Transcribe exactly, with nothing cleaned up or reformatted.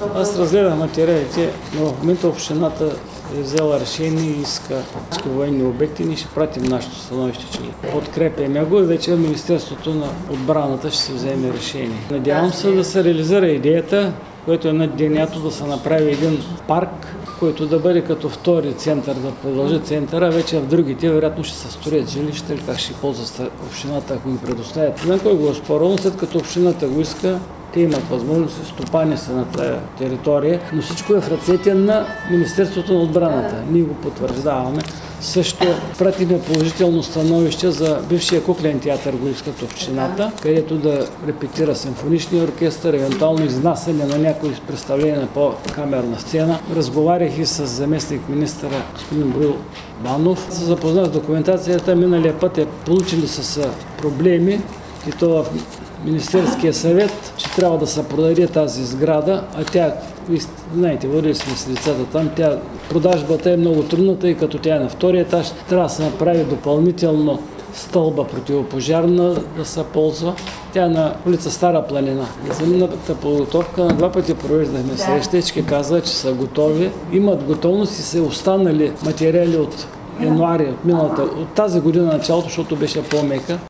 Аз разгледах материалите, но в момента общината е взела решение и иска всички военни обекти. Ние ще пратим нашето становище, че подкрепяме го и вече Министерството на отбраната ще се вземе решение. Надявам се да се реализира идеята, което е над денято да се направи един парк, който да бъде като втори център, да продължи центъра, вече в другите вероятно ще се строят жилища или как ще ползва общината, ако ги предоставят. На кой го е спорно, след като общината го иска, те имат възможност, стопани са на тази територия, но всичко е в ръцете на Министерството на отбраната. Ние го потвърждаваме. Също пратиме положително становище за бившия куклен театър, го искат общината, където да репетира симфоничния оркестър, евентуално изнасяне на някои представления по камерна сцена. Разговарях и с заместник министъра господин Боил Банов. Се запознах с документацията. Миналия път е получили с проблеми и то в Министерския съвет, че трябва да се продаде тази сграда, а тя, знаете, водили сме с лицата там, тя, продажбата е много трудна, тъй като тя е на втория етаж, трябва да се направи допълнително стълба противопожарна да се ползва. Тя е на улица Стара планина. За миналата подготовка на два пъти провеждахме срещички, каза, че са готови, имат готовност и са останали материали от януари, от миналата, от тази година началото, защото беше по-мека.